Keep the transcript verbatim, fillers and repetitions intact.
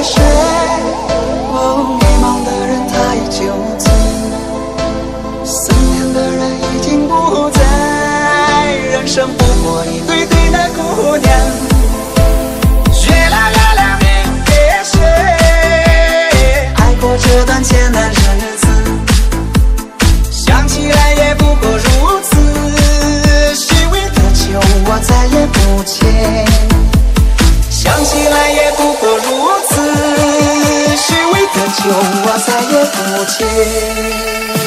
睡。哦，迷茫的人太酒醉，思念的人已经不在。人生不过一对对的姑娘，月亮月亮明月谁？爱过这段艰难日子，想起来也不过如此。虚伪的酒我再也不接，想起来也不过如此。虚伪的酒我再也不接。